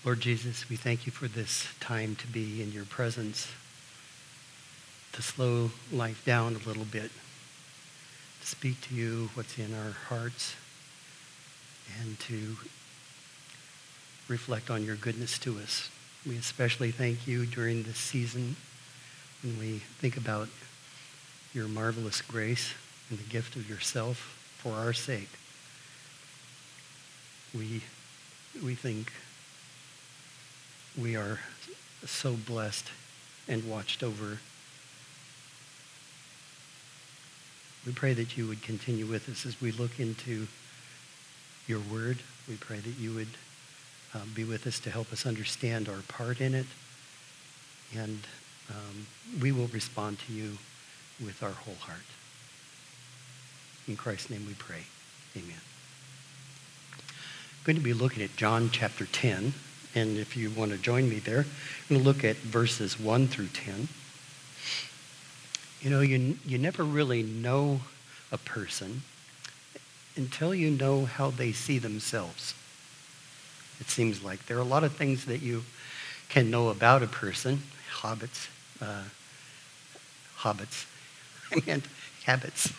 Lord Jesus, we thank you for this time to be in your presence, to slow life down a little bit, to speak to you what's in our hearts, and to reflect on your goodness to us. We especially thank you during this season when we think about your marvelous grace and the gift of yourself for our sake. We think we are so blessed and watched over. We pray that you would continue with us as we look into your word. We pray that you would be with us to help us understand our part in it. And we will respond to you with our whole heart. In Christ's name we pray. Amen. I'm going to be looking at John chapter 10. And if you want to join me there, I'm going to look at verses 1 through 10. You know, you never really know a person until you know how they see themselves. It seems like there are a lot of things that you can know about a person. Habits. I meant habits.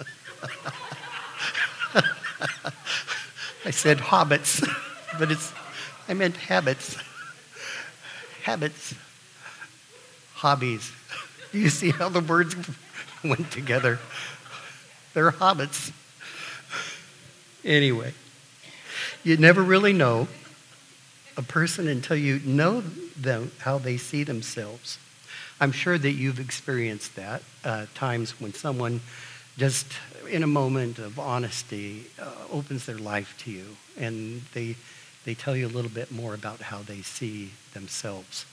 I said hobbits, but I meant habits. Habits. Hobbies. Do you see how the words went together? They're hobbits. Anyway, you never really know a person until you know them, how they see themselves. I'm sure that you've experienced that, times when someone just in a moment of honesty opens their life to you and they tell you a little bit more about how they see themselves.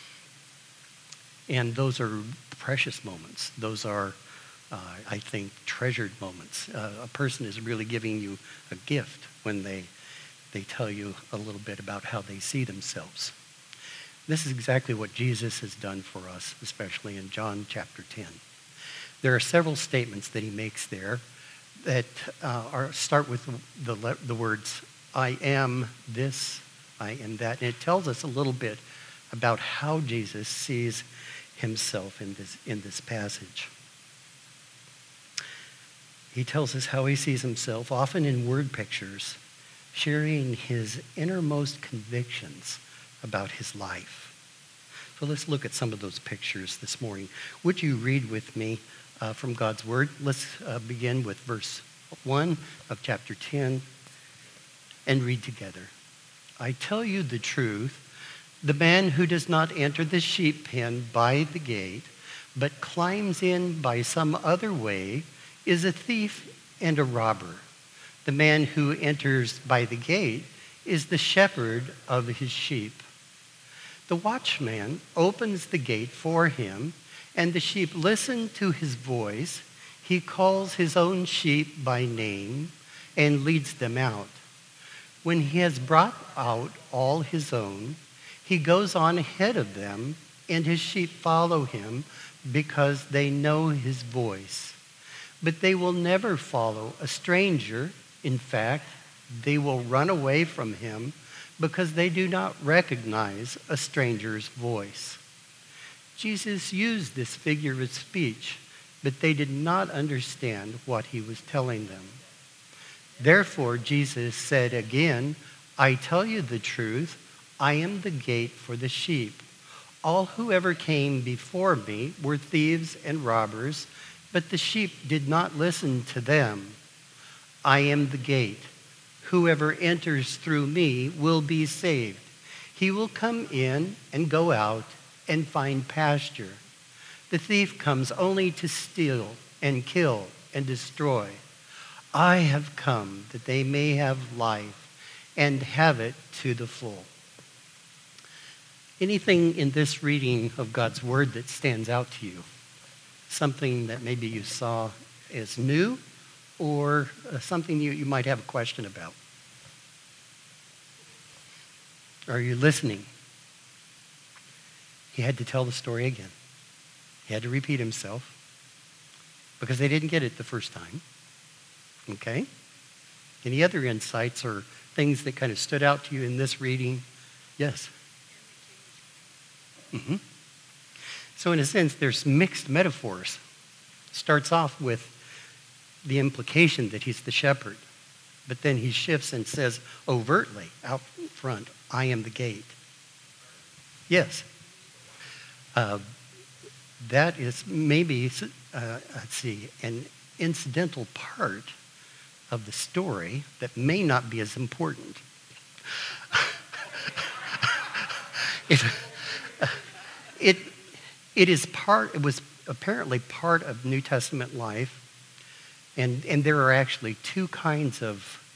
And those are precious moments. Those are, I think, treasured moments. A person is really giving you a gift when they tell you a little bit about how they see themselves. This is exactly what Jesus has done for us, especially in John chapter 10. There are several statements that he makes there that start with the words, I am this, I am that. And it tells us a little bit about how Jesus sees himself in this passage. He tells us how he sees himself, often in word pictures, sharing his innermost convictions about his life. So let's look at some of those pictures this morning. Would you read with me from God's word? Let's begin with verse 1 of chapter 10 and read together. I tell you the truth, the man who does not enter the sheep pen by the gate, but climbs in by some other way, is a thief and a robber. The man who enters by the gate is the shepherd of his sheep. The watchman opens the gate for him, and the sheep listen to his voice. He calls his own sheep by name and leads them out. When he has brought out all his own, he goes on ahead of them, and his sheep follow him because they know his voice. But they will never follow a stranger. In fact, they will run away from him because they do not recognize a stranger's voice. Jesus used this figure of speech, but they did not understand what he was telling them. Therefore, Jesus said again, I tell you the truth, I am the gate for the sheep. All who ever came before me were thieves and robbers, but the sheep did not listen to them. I am the gate. Whoever enters through me will be saved. He will come in and go out and find pasture. The thief comes only to steal and kill and destroy. I have come that they may have life and have it to the full. Anything in this reading of God's word that stands out to you? Something that maybe you saw as new, or something you might have a question about? Are you listening? He had to tell the story again. He had to repeat himself because they didn't get it the first time. Okay? Any other insights or things that kind of stood out to you in this reading Yes. hmm So in a sense, there's mixed metaphors. Starts off with the implication that he's the shepherd, but then he shifts and says overtly out front, I am the gate. Yes. Uh, that is maybe, let's see, an incidental part of the story that may not be as important. it, it, it was apparently part of New Testament life, and there are actually two kinds of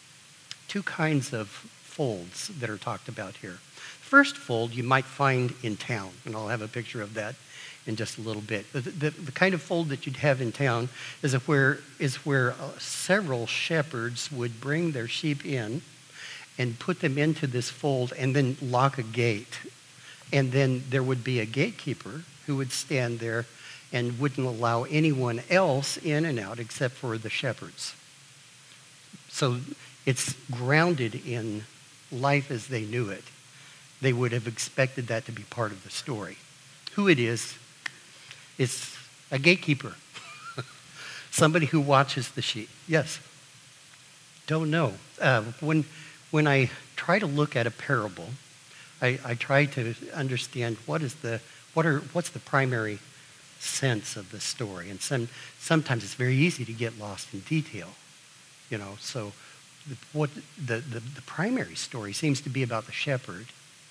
folds that are talked about here. First fold you might find in town, and I'll have a picture of that in just a little bit. The kind of fold that you'd have in town is where several shepherds would bring their sheep in and put them into this fold and then lock a gate. And then there would be a gatekeeper who would stand there and wouldn't allow anyone else in and out except for the shepherds. So it's grounded in life as they knew it. They would have expected that to be part of the story. Who it is, it's a gatekeeper. Somebody who watches the sheep. Yes? Don't know. When I try to look at a parable, I try to understand what's the primary sense of the story. And sometimes it's very easy to get lost in detail. So the primary story seems to be about the shepherd,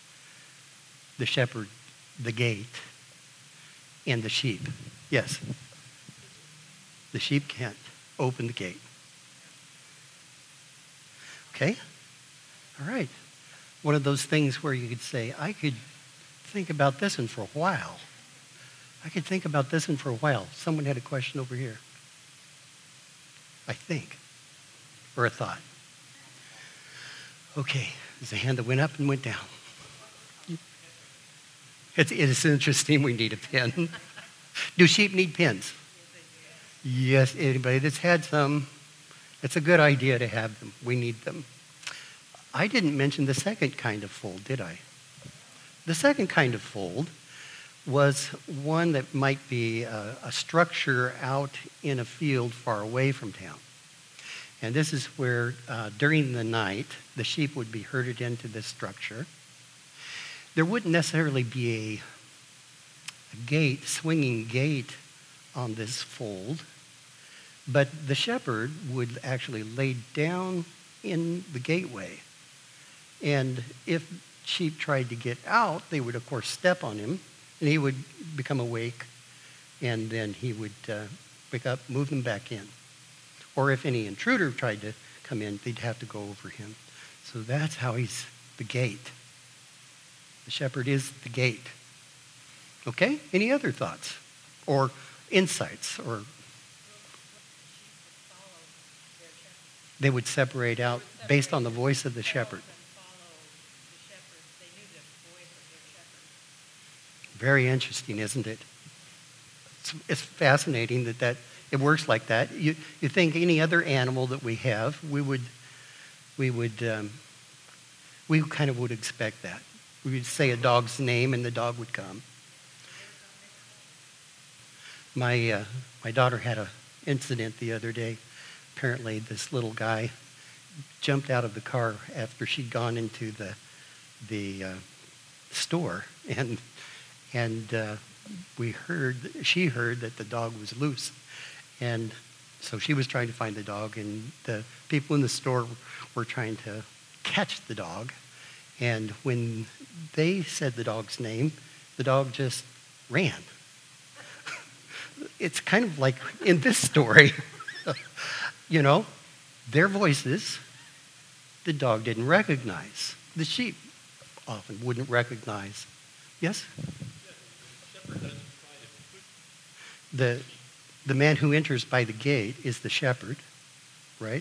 the gate, and the sheep. Yes. The sheep can't open the gate. Okay? All right. One of those things where you could say, I could think about this one for a while. Someone had a question over here. I think. Or a thought. Okay. There's a hand that went up and went down. It is interesting we need a pen. Do sheep need pens? Yes, anybody that's had some, it's a good idea to have them. We need them. I didn't mention the second kind of fold, did I? The second kind of fold was one that might be a structure out in a field far away from town. And this is where during the night, the sheep would be herded into this structure. There wouldn't necessarily be a swinging gate on this fold, but the shepherd would actually lay down in the gateway. And if sheep tried to get out, they would, of course, step on him, and he would become awake, and then he would wake up, move them back in. Or if any intruder tried to come in, they'd have to go over him. So that's how he's the gate. The shepherd is the gate. Okay? Any other thoughts or insights? Or they would separate out based on the voice of the shepherd. Very interesting, isn't it? It's fascinating that it works like that. You think any other animal that we have, we kind of would expect that. We would say a dog's name and the dog would come. My daughter had an incident the other day. Apparently this little guy jumped out of the car after she'd gone into the store, and she heard that the dog was loose. And so she was trying to find the dog, and the people in the store were trying to catch the dog. And when they said the dog's name, the dog just ran. It's kind of like in this story. Their voices, the dog didn't recognize. The sheep often wouldn't recognize. Yes? The man who enters by the gate is the shepherd, right?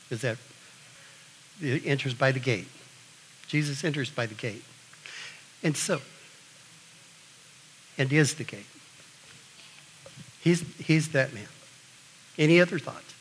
It enters by the gate. Jesus enters by the gate. And is the gate. He's that man. Any other thoughts?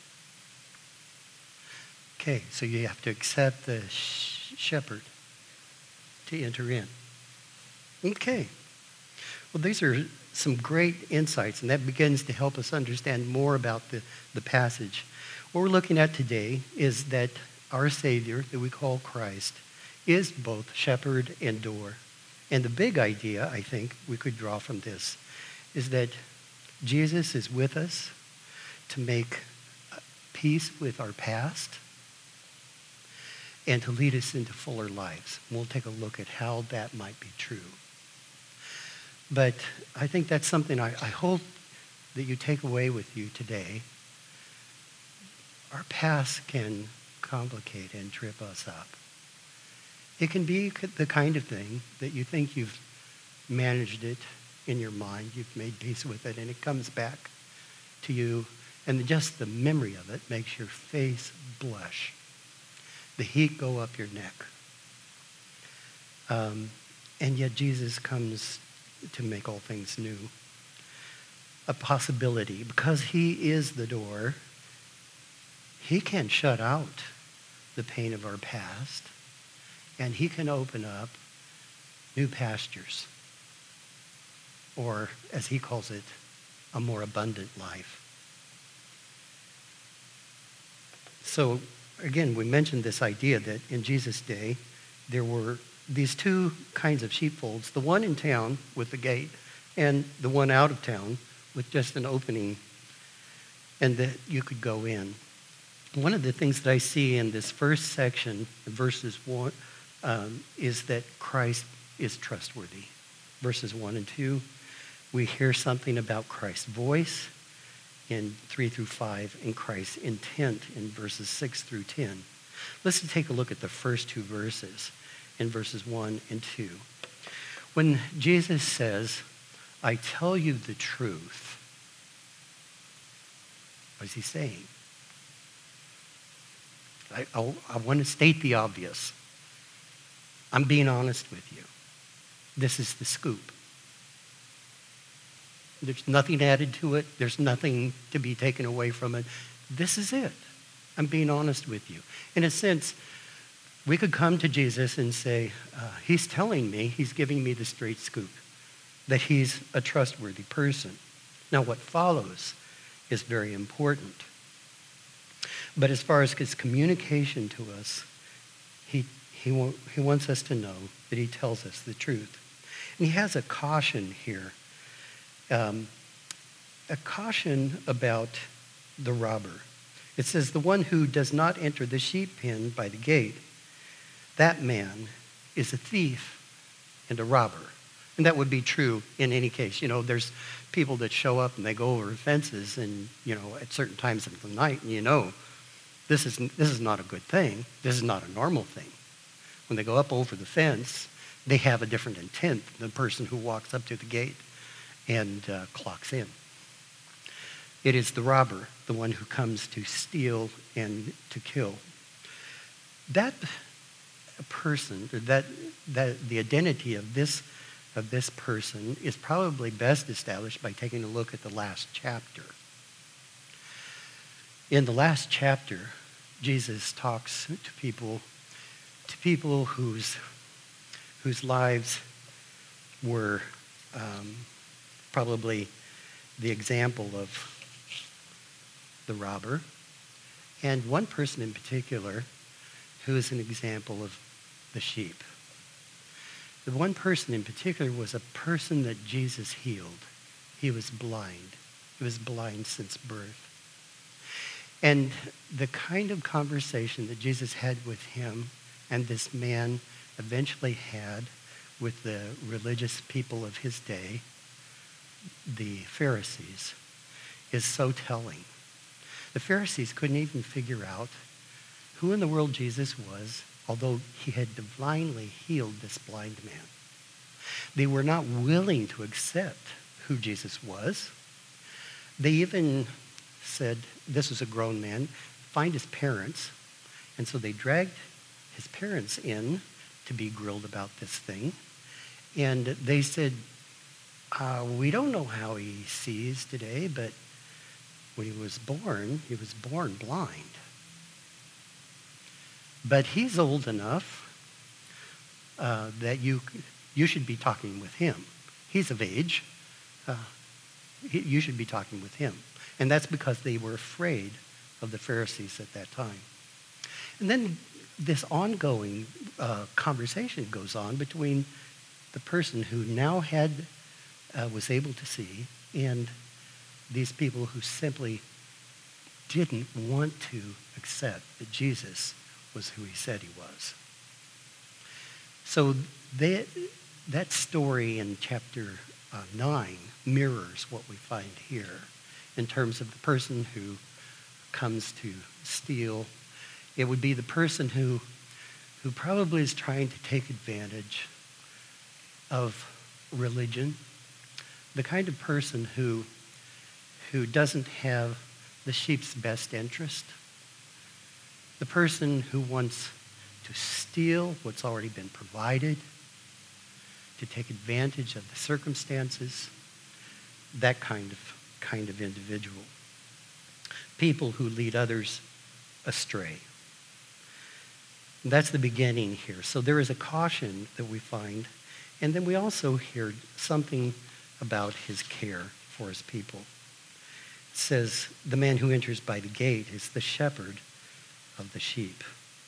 Okay, so you have to accept the shepherd to enter in. Okay. Well, these are some great insights, and that begins to help us understand more about the passage. What we're looking at today is that our Savior, that we call Christ, is both shepherd and door. And the big idea, I think, we could draw from this is that Jesus is with us to make peace with our past and to lead us into fuller lives. We'll take a look at how that might be true. But I think that's something I hope that you take away with you today. Our past can complicate and trip us up. It can be the kind of thing that you think you've managed it in your mind, you've made peace with it, and it comes back to you, and just the memory of it makes your face blush. The heat go up your neck. And yet Jesus comes to make all things new. A possibility, because he is the door, he can shut out the pain of our past, and he can open up new pastures, or as he calls it, a more abundant life. So again, we mentioned this idea that in Jesus' day, there were these two kinds of sheepfolds, the one in town with the gate and the one out of town with just an opening and that you could go in. One of the things that I see in this first section, verses 1, is that Christ is trustworthy. Verses 1 and 2, we hear something about Christ's voice in 3 through 5 and Christ's intent in verses 6 through 10. Let's take a look at the first two verses in verses 1 and 2. When Jesus says, I tell you the truth, what is he saying? I want to state the obvious. I'm being honest with you. This is the scoop. There's nothing added to it. There's nothing to be taken away from it. This is it. I'm being honest with you. In a sense, we could come to Jesus and say, he's telling me, he's giving me the straight scoop, that he's a trustworthy person. Now, what follows is very important. But as far as his communication to us, he wants us to know that he tells us the truth. And he has a caution here. A caution about the robber. It says, the one who does not enter the sheep pen by the gate, that man is a thief and a robber. And that would be true in any case. You know, there's people that show up and they go over fences and, you know, at certain times of the night, and you know, this is not a good thing. This is not a normal thing. When they go up over the fence, they have a different intent than the person who walks up to the gate and clocks in. It is the robber, the one who comes to steal and to kill. That person, that the identity of this person is probably best established by taking a look at the last chapter. In the last chapter, Jesus talks to people whose lives were probably the example of the robber, and one person in particular who is an example of the sheep. The one person in particular was a person that Jesus healed. He was blind. He was blind since birth. And the kind of conversation that Jesus had with him and this man eventually had with the religious people of his day, the Pharisees, is so telling. The Pharisees couldn't even figure out who in the world Jesus was, although he had divinely healed this blind man. They were not willing to accept who Jesus was. They even said, this was a grown man, find his parents. And so they dragged his parents in to be grilled about this thing. And they said, we don't know how he sees today, but when he was born blind. But he's old enough that you should be talking with him. He's of age. You should be talking with him. And that's because they were afraid of the Pharisees at that time. And then this ongoing conversation goes on between the person who now was able to see and these people who simply didn't want to accept that Jesus was who he said he was. So that story in chapter 9 mirrors what we find here in terms of the person who comes to steal. It would be the person who probably is trying to take advantage of religion, the kind of person who doesn't have the sheep's best interest, the person who wants to steal what's already been provided, to take advantage of the circumstances, that kind of individual. People who lead others astray. And that's the beginning here. So there is a caution that we find, and then we also hear something about his care for his people. It says, the man who enters by the gate is the shepherd of the sheep.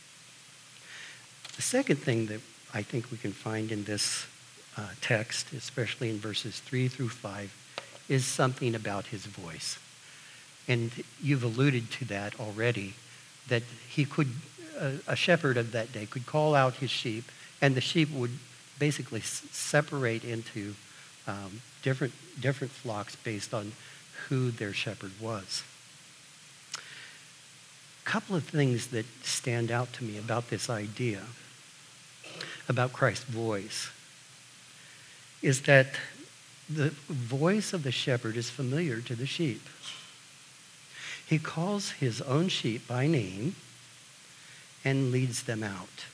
The second thing that I think we can find in this text, especially in verses 3 through 5, is something about his voice. And you've alluded to that already, that he could, a shepherd of that day could call out his sheep, and the sheep would basically separate into different flocks based on who their shepherd was. A couple of things that stand out to me about this idea, about Christ's voice, is that the voice of the shepherd is familiar to the sheep. He calls his own sheep by name and leads them out.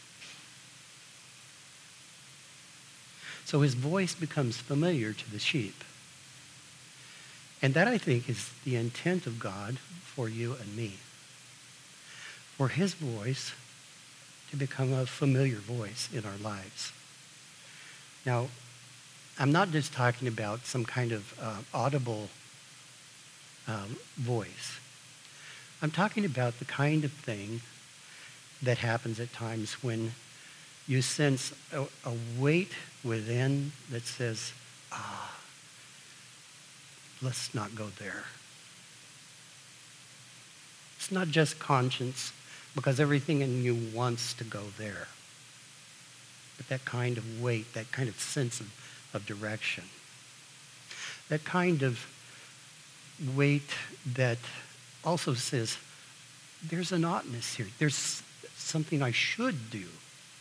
So his voice becomes familiar to the sheep. And that, I think, is the intent of God for you and me. For his voice to become a familiar voice in our lives. Now, I'm not just talking about some kind of audible voice. I'm talking about the kind of thing that happens at times when you sense a weight within that says, let's not go there. It's not just conscience, because everything in you wants to go there. But that kind of weight, that kind of sense of direction, that kind of weight that also says, there's an oughtness here. There's something I should do.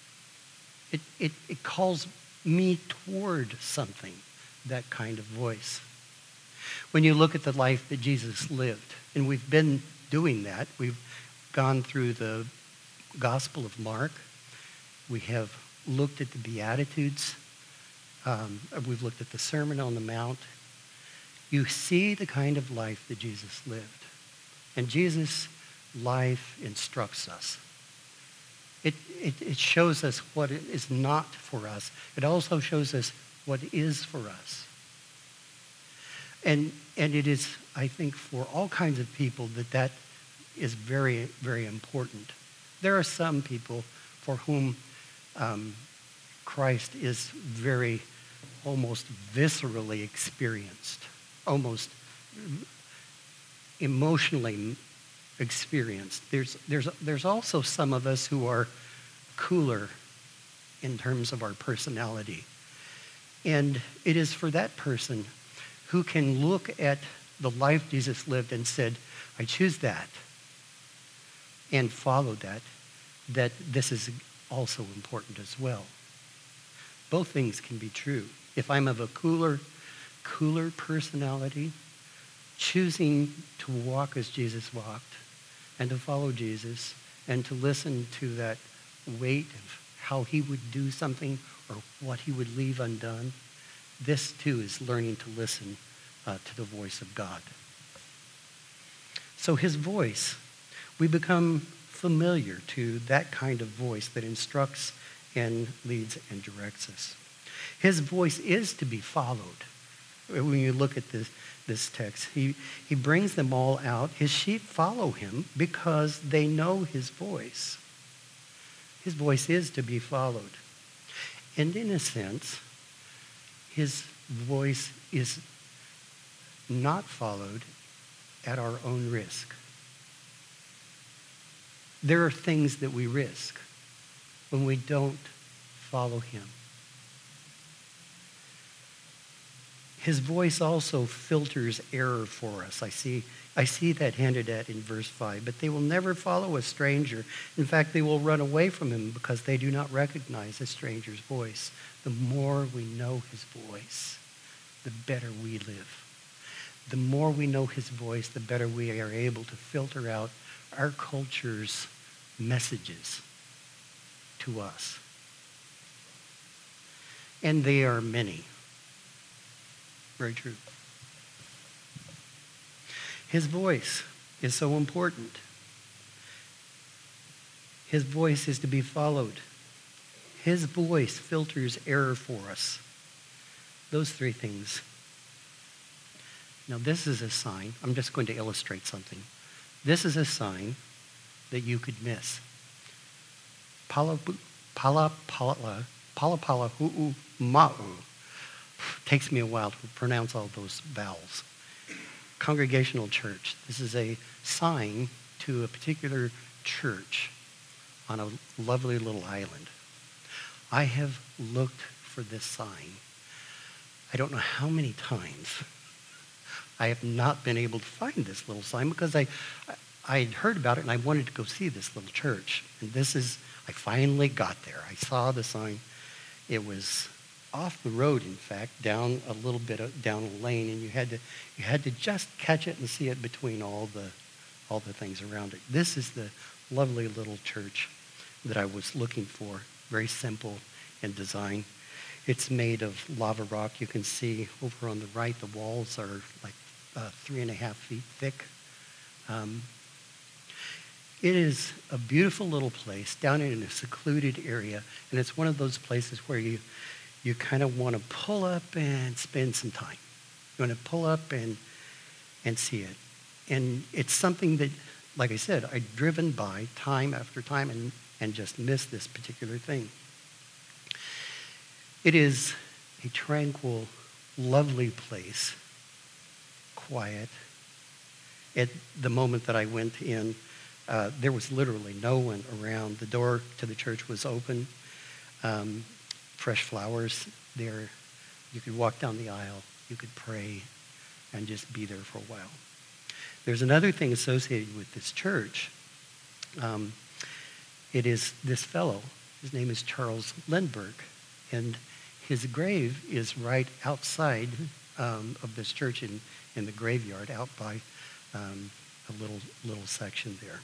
It calls me toward something, that kind of voice. When you look at the life that Jesus lived, and we've been doing that, we've gone through the Gospel of Mark, we have looked at the Beatitudes, we've looked at the Sermon on the Mount. You see the kind of life that Jesus lived. And Jesus' life instructs us. It shows us what is not for us. It also shows us what is for us. And it is, I think, for all kinds of people that is very, very important. There are some people for whom Christ is very, almost viscerally experienced, almost emotionally experienced. There's also some of us who are cooler in terms of our personality. And it is for that person who can look at the life Jesus lived and said, I choose that, and follow that this is also important as well. Both things can be true. If I'm of a cooler personality, choosing to walk as Jesus walked and to follow Jesus and to listen to that weight of how he would do something or what he would leave undone, this too is learning to listen to the voice of God. So his voice, we become familiar to that kind of voice that instructs and leads and directs us. His voice is to be followed. When you look at this text, he brings them all out. His sheep follow him because they know his voice. His voice is to be followed. And in a sense, his voice is not followed at our own risk. There are things that we risk when we don't follow him. His voice also filters error for us. I see that hinted at in verse 5. But they will never follow a stranger. In fact, they will run away from him because they do not recognize a stranger's voice. The more we know his voice, the better we live. The more we know his voice, the better we are able to filter out our culture's messages to us. And they are many. Very true. His voice is so important. His voice is to be followed. His voice filters error for us. Those three things. Now this is a sign. I'm just going to illustrate something. This is a sign that you could miss. Pala hu'u ma'u. Takes me a while to pronounce all those vowels. Congregational church. This is a sign to a particular church on a lovely little island. I have looked for this sign. I don't know how many times. I have not been able to find this little sign because I had heard about it and I wanted to go see this little church. And I finally got there. I saw the sign. It was off the road, in fact, down a little bit down a lane, and you had to just catch it and see it between all the things around it. This is the lovely little church that I was looking for. Very simple in design. It's made of lava rock. You can see over on the right, the walls are like 3.5 feet thick. It is a beautiful little place down in a secluded area, and it's one of those places where you kind of want to pull up and spend some time. You want to pull up and see it. And it's something that, like I said, I've driven by time after time and just missed this particular thing. It is a tranquil, lovely place, quiet. At the moment that I went in, there was literally no one around. The door to the church was open. Fresh flowers there. You could walk down the aisle. You could pray and just be there for a while. There's another thing associated with this church. It is this fellow. His name is Charles Lindbergh. And his grave is right outside of this church in the graveyard, out by a little section there.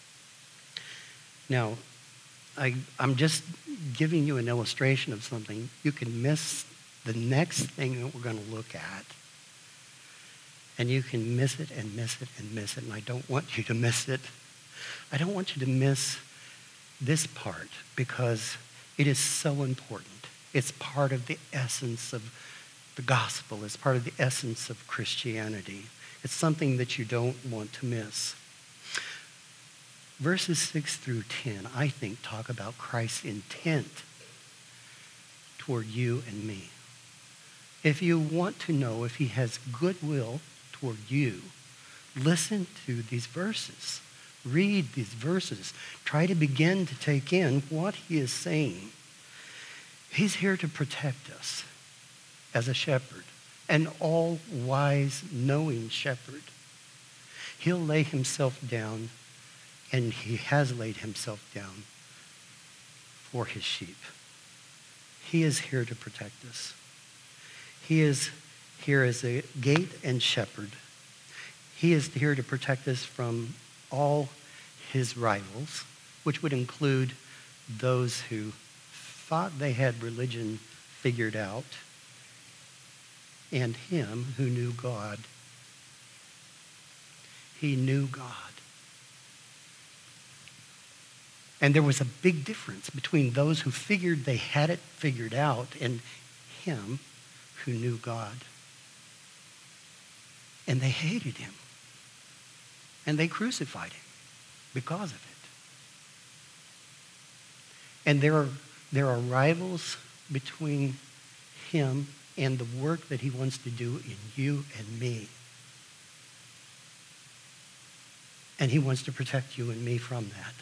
Now, I'm just giving you an illustration of something. You can miss the next thing that we're going to look at. And you can miss it and miss it and miss it. And I don't want you to miss it. I don't want you to miss this part because it is so important. It's part of the essence of the gospel. It's part of the essence of Christianity. It's something that you don't want to miss. Verses 6 through 10, I think, talk about Christ's intent toward you and me. If you want to know if he has goodwill toward you, listen to these verses. Read these verses. Try to begin to take in what he is saying. He's here to protect us as a shepherd, an all-wise, knowing shepherd. He'll lay himself down, and he has laid himself down for his sheep. He is here to protect us. He is here as a gate and shepherd. He is here to protect us from all his rivals, which would include those who thought they had religion figured out, and him who knew God. He knew God. And there was a big difference between those who figured they had it figured out and him who knew God. And they hated him. And they crucified him because of it. And there are rivals between him and the work that he wants to do in you and me. And he wants to protect you and me from that.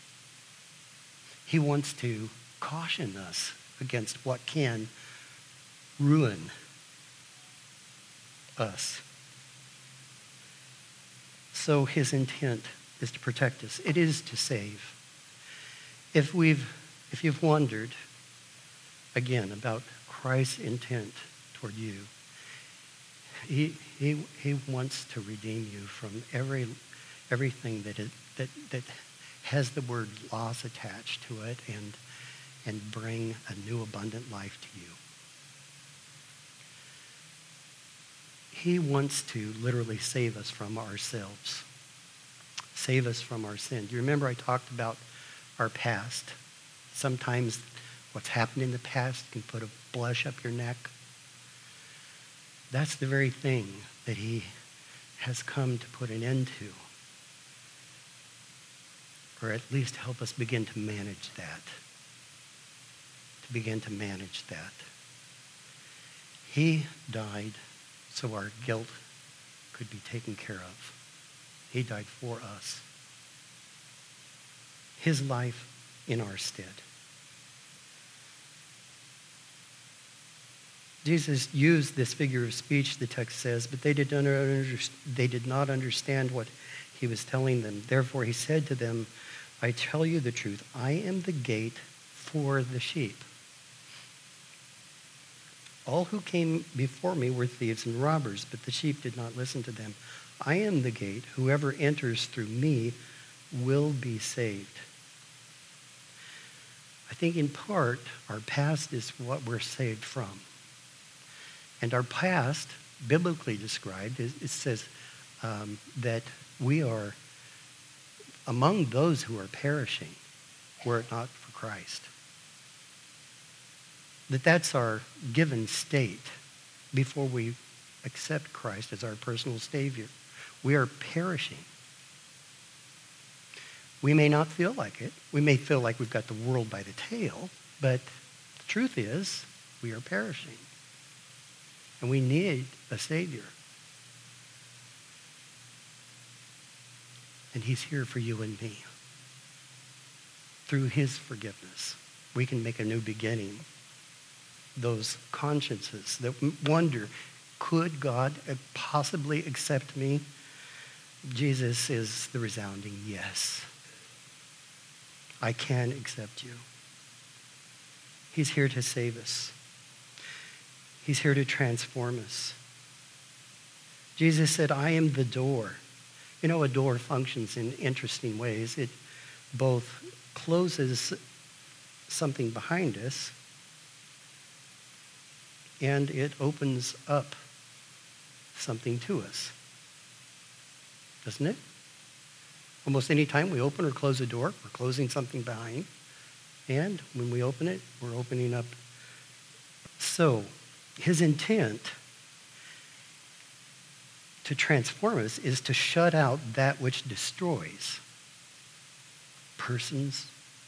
He wants to caution us against what can ruin us. So his intent is to protect us. It is to save. If you've wondered, again, about Christ's intent toward you, he wants to redeem you from everything that has the word loss attached to it and bring a new abundant life to you. He wants to literally save us from ourselves. Save us from our sin. Do you remember I talked about our past? Sometimes what's happened in the past can put a blush up your neck. That's the very thing that he has come to put an end to. Or at least help us begin to manage that. To begin to manage that. He died so our guilt could be taken care of. He died for us. His life in our stead. Jesus used this figure of speech, the text says, but they did not understand what he was telling them. Therefore he said to them, I tell you the truth, I am the gate for the sheep. All who came before me were thieves and robbers, but the sheep did not listen to them. I am the gate. Whoever enters through me will be saved. I think in part, our past is what we're saved from. And our past, biblically described, it says that we are among those who are perishing were it not for Christ. That's our given state before we accept Christ as our personal Savior. We are perishing. We may not feel like it. We may feel like we've got the world by the tail, but the truth is we are perishing. And we need a Savior. And he's here for you and me. Through his forgiveness, we can make a new beginning. Those consciences that wonder, could God possibly accept me? Jesus is the resounding yes. I can accept you. He's here to save us. He's here to transform us. Jesus said, I am the door. You know, a door functions in interesting ways. It both closes something behind us and it opens up something to us. Doesn't it? Almost any time we open or close a door, we're closing something behind. And when we open it, we're opening up. So, his intent to transform us is to shut out that which destroys. Persons,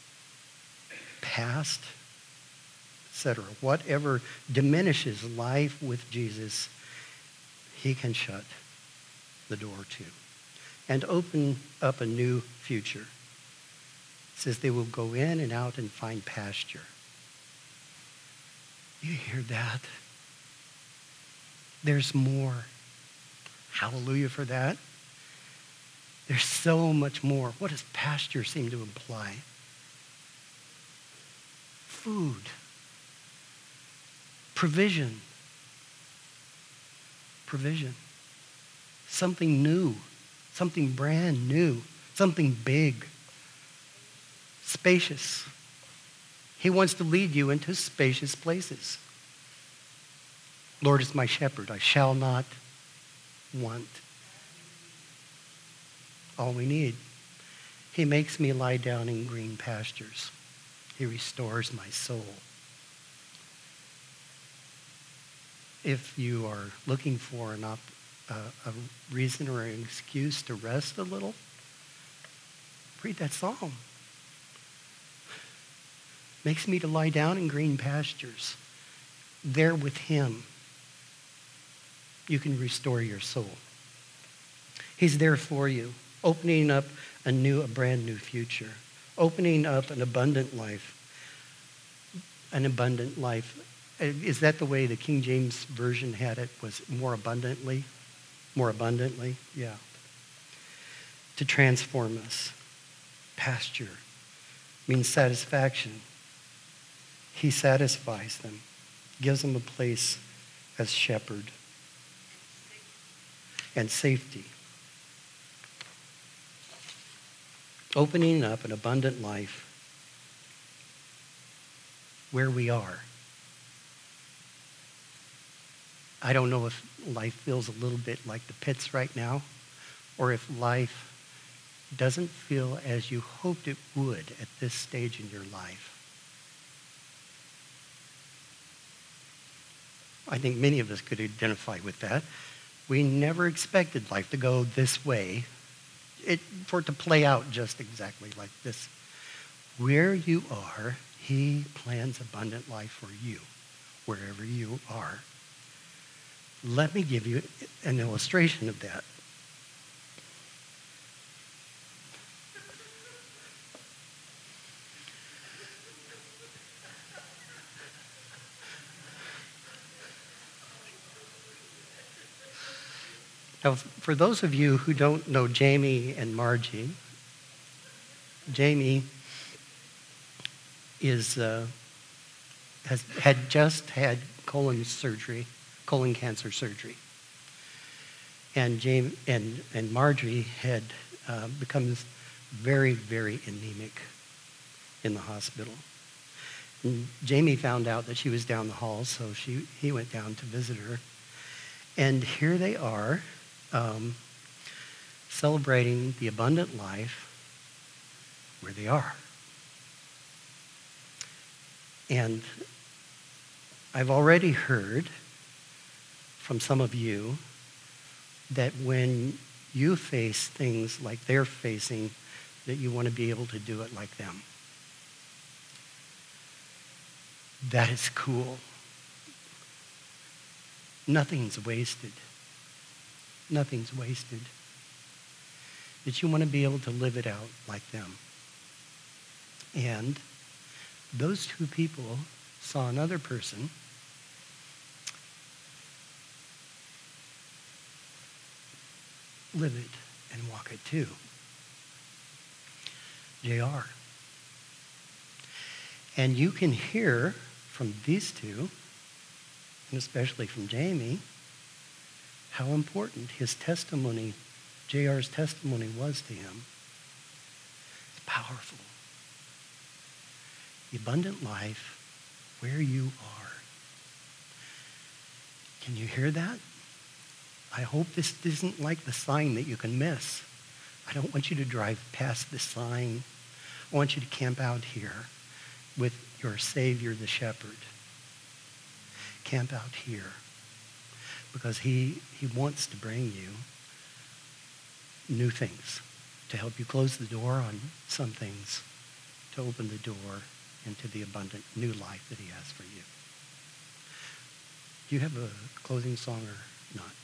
past, etc. Whatever diminishes life with Jesus, he can shut the door to and open up a new future. It says they will go in and out and find pasture. You hear that? There's more. Hallelujah for that. There's so much more. What does pasture seem to imply? Food. Provision. Provision. Something new. Something brand new. Something big. Spacious. He wants to lead you into spacious places. Lord is my shepherd. I shall not want. All we need. He makes me lie down in green pastures. He restores my soul. If you are looking for a reason or an excuse to rest a little, read that psalm. Makes me to lie down in green pastures. There with him, you can restore your soul. He's there for you, opening up a brand new future, opening up an abundant life. An abundant life. Is that the way the King James Version had it? Was more abundantly? More abundantly? Yeah. To transform us. Pasture means satisfaction. He satisfies them, gives them a place as shepherd and safety. Opening up an abundant life where we are. I don't know if life feels a little bit like the pits right now, or if life doesn't feel as you hoped it would at this stage in your life. I think many of us could identify with that. We never expected life to go this way, for it to play out just exactly like this. Where you are, he plans abundant life for you, wherever you are. Let me give you an illustration of that. Now, for those of you who don't know Jamie and Margie, Jamie had just had colon cancer surgery, and Margie had become very, very anemic in the hospital. And Jamie found out that she was down the hall, so he went down to visit her, and here they are. Celebrating the abundant life where they are. And I've already heard from some of you that when you face things like they're facing, that you want to be able to do it like them. That is cool. Nothing's wasted. Nothing's wasted. That you want to be able to live it out like them. And those two people saw another person live it and walk it too. JR. And you can hear from these two, and especially from Jamie, how important his testimony, JR's testimony, was to him. It's powerful. The abundant life where you are. Can you hear that? I hope this isn't like the sign that you can miss. I don't want you to drive past the sign. I want you to camp out here with your Savior, the Shepherd. Camp out here. Because he wants to bring you new things, to help you close the door on some things, to open the door into the abundant new life that he has for you. Do you have a closing song or not?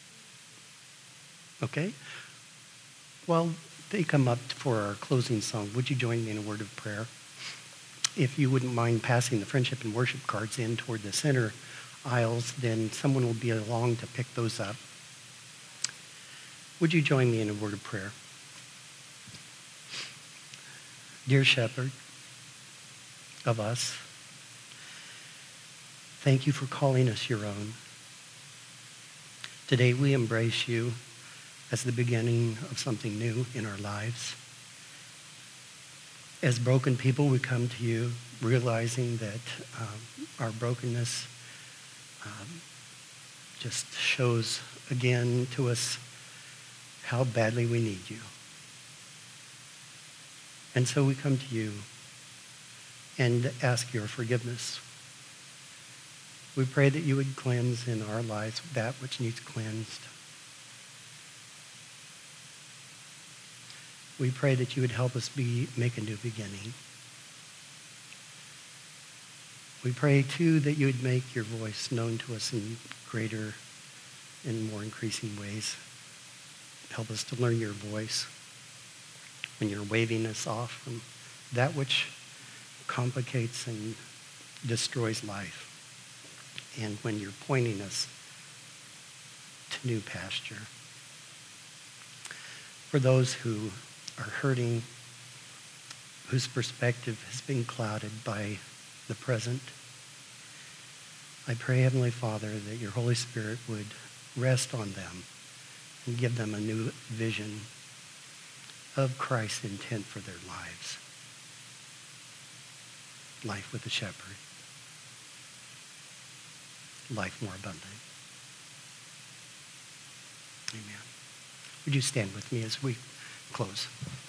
Okay. Well, they come up for our closing song. Would you join me in a word of prayer? If you wouldn't mind passing the friendship and worship cards in toward the center aisles, then someone will be along to pick those up. Would you join me in a word of prayer? Dear Shepherd of us, thank you for calling us your own. Today we embrace you as the beginning of something new in our lives. As broken people, we come to you realizing that our brokenness just shows again to us how badly we need you. And so we come to you and ask your forgiveness. We pray that you would cleanse in our lives that which needs cleansed. We pray that you would help us make a new beginning. We pray, too, that you would make your voice known to us in greater and more increasing ways. Help us to learn your voice when you're waving us off from that which complicates and destroys life, and when you're pointing us to new pasture. For those who are hurting, whose perspective has been clouded by the present, I pray, Heavenly Father, that your Holy Spirit would rest on them and give them a new vision of Christ's intent for their lives. Life with the shepherd. Life more abundant. Amen. Would you stand with me as we close?